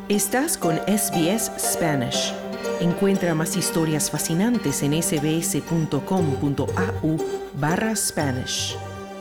Estás con SBS Spanish. Encuentra más historias fascinantes en sbs.com.au/Spanish.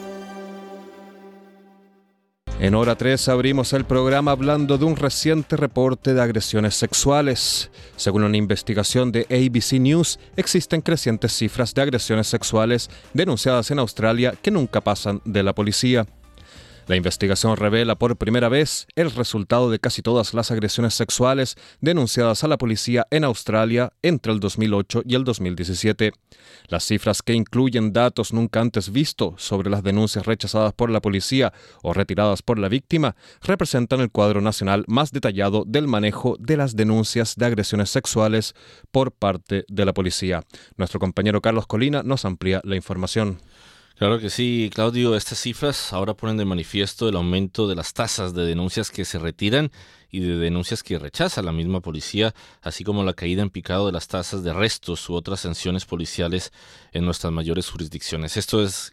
En hora 3 abrimos el programa hablando de un reciente reporte de agresiones sexuales. Según una investigación de ABC News, existen crecientes cifras de agresiones sexuales denunciadas en Australia que nunca pasan de la policía. La investigación revela por primera vez el resultado de casi todas las agresiones sexuales denunciadas a la policía en Australia entre el 2008 y el 2017. Las cifras, que incluyen datos nunca antes vistos sobre las denuncias rechazadas por la policía o retiradas por la víctima, representan el cuadro nacional más detallado del manejo de las denuncias de agresiones sexuales por parte de la policía. Nuestro compañero Carlos Colina nos amplía la información. Claro que sí, Claudio. Estas cifras ahora ponen de manifiesto el aumento de las tasas de denuncias que se retiran y de denuncias que rechaza la misma policía, así como la caída en picado de las tasas de arrestos u otras sanciones policiales en nuestras mayores jurisdicciones. Esto es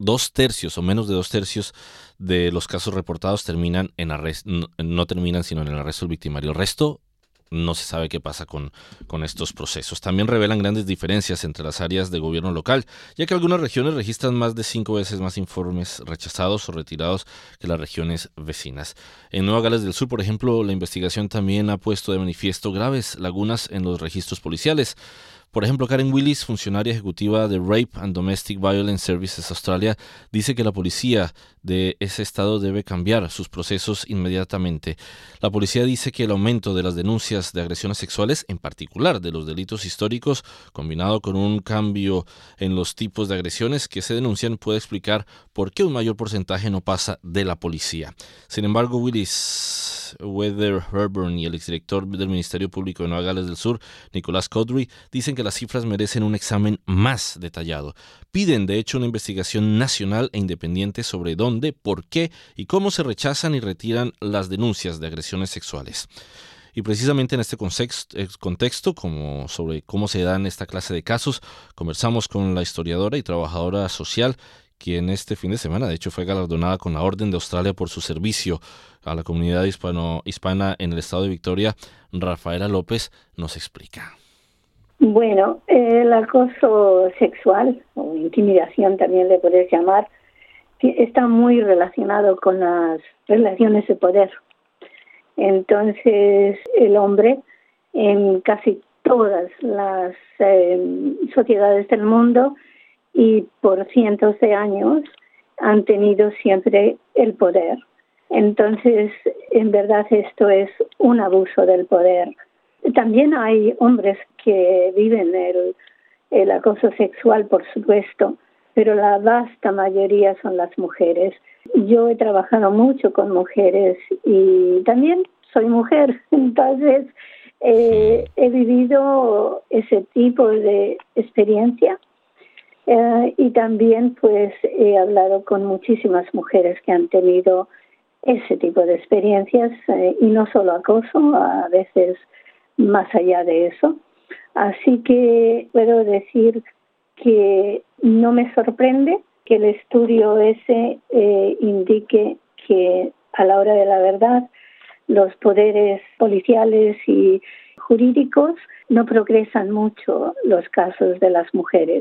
2/3 o menos de 2/3 de los casos reportados terminan en arresto, no terminan sino en el arresto del victimario. El resto no se sabe qué pasa con estos procesos. También revelan grandes diferencias entre las áreas de gobierno local, ya que algunas regiones registran más de 5 veces más informes rechazados o retirados que las regiones vecinas. En Nueva Gales del Sur, por ejemplo, la investigación también ha puesto de manifiesto graves lagunas en los registros policiales. Por ejemplo, Karen Willis, funcionaria ejecutiva de Rape and Domestic Violence Services Australia, dice que la policía de ese estado debe cambiar sus procesos inmediatamente. La policía dice que el aumento de las denuncias de agresiones sexuales, en particular de los delitos históricos, combinado con un cambio en los tipos de agresiones que se denuncian, puede explicar por qué un mayor porcentaje no pasa de la policía. Sin embargo, Willis, Weather Herburn y el exdirector del Ministerio Público de Nueva Gales del Sur, Nicholas Cowdery, dicen que las cifras merecen un examen más detallado. Piden, de hecho, una investigación nacional e independiente sobre dónde, por qué y cómo se rechazan y retiran las denuncias de agresiones sexuales. Y precisamente en este contexto, sobre cómo se dan esta clase de casos, conversamos con la historiadora y trabajadora social, quien este fin de semana, de hecho, fue galardonada con la Orden de Australia por su servicio a la comunidad hispana en el estado de Victoria. Rafaela López nos explica. Bueno, el acoso sexual, o intimidación también le puedes llamar, está muy relacionado con las relaciones de poder. Entonces, el hombre, en casi todas las sociedades del mundo y por cientos de años, han tenido siempre el poder. Entonces, en verdad, esto es un abuso del poder. También hay hombres que viven el acoso sexual, por supuesto, pero la vasta mayoría son las mujeres. Yo he trabajado mucho con mujeres y también soy mujer, entonces he vivido ese tipo de experiencia y también pues he hablado con muchísimas mujeres que han tenido ese tipo de experiencias y no solo acoso, a veces más allá de eso. Así que puedo decir que no me sorprende que el estudio ese indique que a la hora de la verdad los poderes policiales y jurídicos no progresan mucho los casos de las mujeres.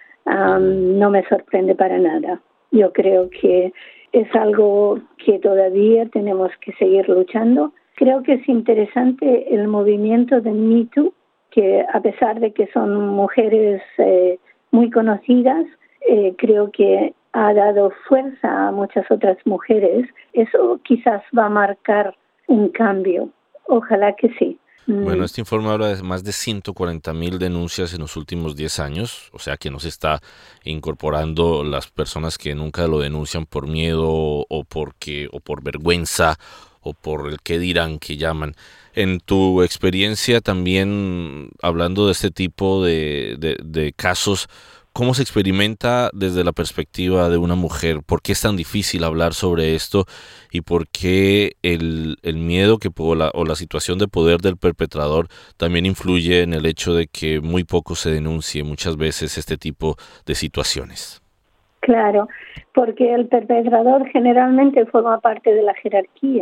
No me sorprende para nada. Yo creo que es algo que todavía tenemos que seguir luchando. Creo que es interesante el movimiento de Me Too, que a pesar de que son mujeres muy conocidas, creo que ha dado fuerza a muchas otras mujeres. Eso quizás va a marcar un cambio. Ojalá que sí. Bueno, este informe habla de más de 140,000 denuncias en los últimos 10 años, o sea que no se está incorporando las personas que nunca lo denuncian por miedo o por vergüenza o por el qué dirán que llaman. En tu experiencia también, hablando de este tipo de casos, ¿cómo se experimenta desde la perspectiva de una mujer? ¿Por qué es tan difícil hablar sobre esto? ¿Y por qué el miedo o la situación de poder del perpetrador también influye en el hecho de que muy poco se denuncie muchas veces este tipo de situaciones? Claro, porque el perpetrador generalmente forma parte de la jerarquía.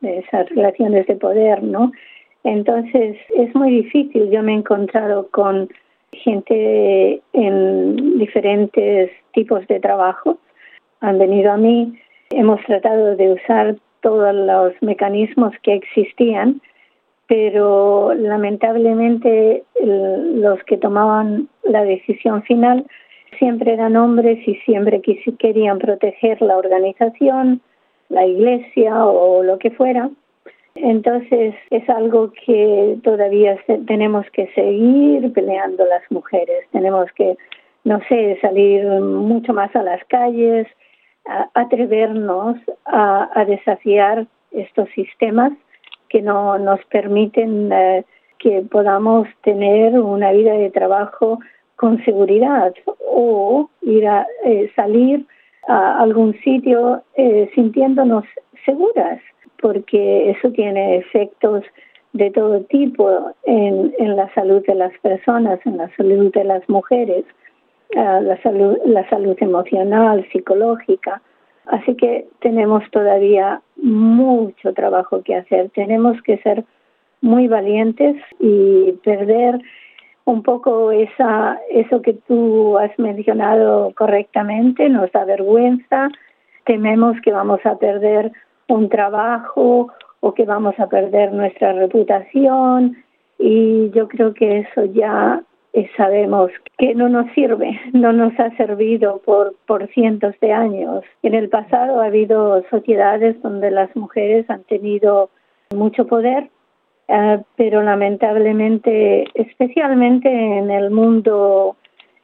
de esas relaciones de poder, ¿no? Entonces es muy difícil. Yo me he encontrado con gente en diferentes tipos de trabajo. Han venido a mí, hemos tratado de usar todos los mecanismos que existían, pero lamentablemente los que tomaban la decisión final siempre eran hombres y siempre querían proteger la organización, la iglesia o lo que fuera. Entonces es algo que todavía tenemos que seguir peleando las mujeres. Tenemos que, no sé, salir mucho más a las calles, atrevernos a desafiar estos sistemas que no nos permiten que podamos tener una vida de trabajo con seguridad o ir a salir a algún sitio sintiéndonos seguras, porque eso tiene efectos de todo tipo en la salud de las personas, en la salud de las mujeres, la salud emocional, psicológica. Así que tenemos todavía mucho trabajo que hacer. Tenemos que ser muy valientes y perder un poco eso que tú has mencionado correctamente. Nos da vergüenza, tememos que vamos a perder un trabajo o que vamos a perder nuestra reputación, y yo creo que eso ya sabemos que no nos sirve, no nos ha servido por cientos de años. En el pasado ha habido sociedades donde las mujeres han tenido mucho poder, pero lamentablemente, especialmente en el mundo,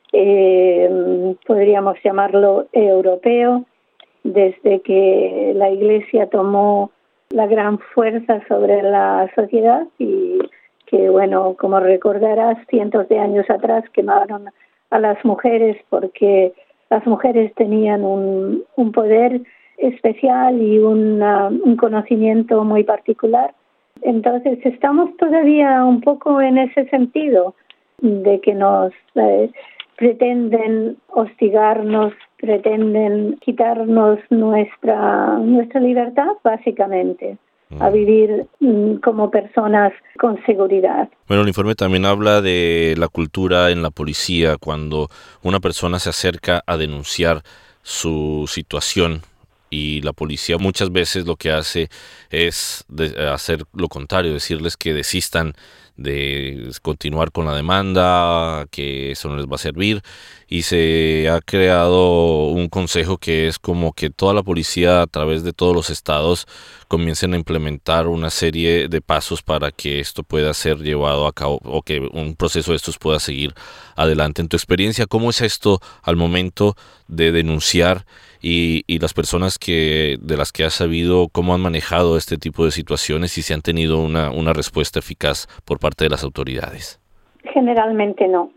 podríamos llamarlo europeo, desde que la Iglesia tomó la gran fuerza sobre la sociedad y que, bueno, como recordarás, cientos de años atrás quemaron a las mujeres porque las mujeres tenían un poder especial y un conocimiento muy particular. Entonces estamos todavía un poco en ese sentido de que nos pretenden hostigarnos, pretenden quitarnos nuestra libertad, básicamente, a vivir como personas con seguridad. Bueno, el informe también habla de la cultura en la policía, cuando una persona se acerca a denunciar su situación y la policía muchas veces lo que hace es hacer lo contrario, decirles que desistan de continuar con la demanda, que eso no les va a servir, y se ha creado un consejo que es como que toda la policía a través de todos los estados comiencen a implementar una serie de pasos para que esto pueda ser llevado a cabo o que un proceso de estos pueda seguir adelante. En tu experiencia, ¿cómo es esto al momento de denunciar y las personas de las que has sabido, cómo han manejado este tipo de situaciones y si han tenido una respuesta eficaz por parte de las autoridades? Generalmente no.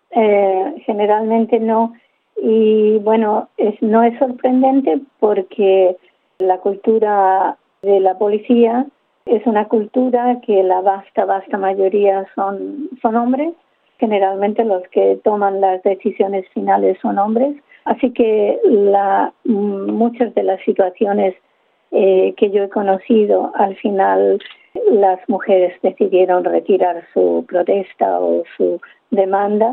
Y bueno, no es sorprendente porque la cultura de la policía es una cultura que la vasta mayoría son hombres. Generalmente los que toman las decisiones finales son hombres. Así que muchas de las situaciones que yo he conocido, al final las mujeres decidieron retirar su protesta o su demanda.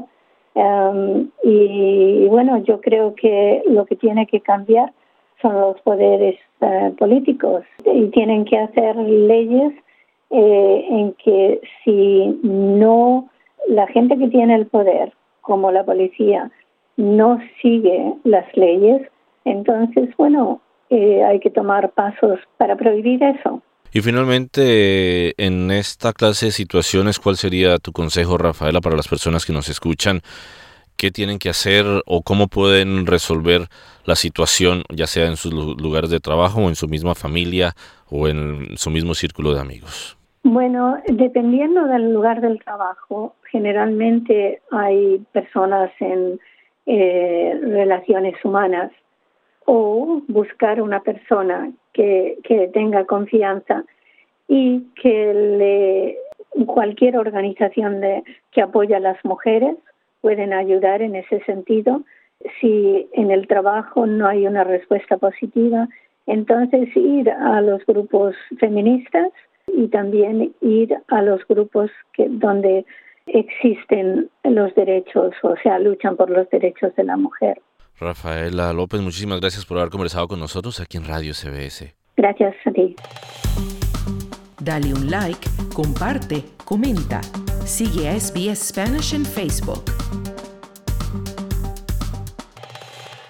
Y bueno, yo creo que lo que tiene que cambiar son los poderes políticos y tienen que hacer leyes en que si no, la gente que tiene el poder, como la policía, no sigue las leyes, entonces, bueno, hay que tomar pasos para prohibir eso. Y finalmente, en esta clase de situaciones, ¿cuál sería tu consejo, Rafaela, para las personas que nos escuchan? ¿Qué tienen que hacer o cómo pueden resolver la situación, ya sea en sus lugares de trabajo o en su misma familia o en su mismo círculo de amigos? Bueno, dependiendo del lugar del trabajo, generalmente hay personas en relaciones humanas, o buscar una persona que tenga confianza y que cualquier organización que apoya a las mujeres pueden ayudar en ese sentido. Si en el trabajo no hay una respuesta positiva, Entonces, ir a los grupos feministas y también ir a los grupos donde existen los derechos, o sea, luchan por los derechos de la mujer. Rafaela López, muchísimas gracias por haber conversado con nosotros aquí en Radio CBS. Gracias a ti. Dale un like, comparte, comenta. Sigue a SBS Spanish en Facebook.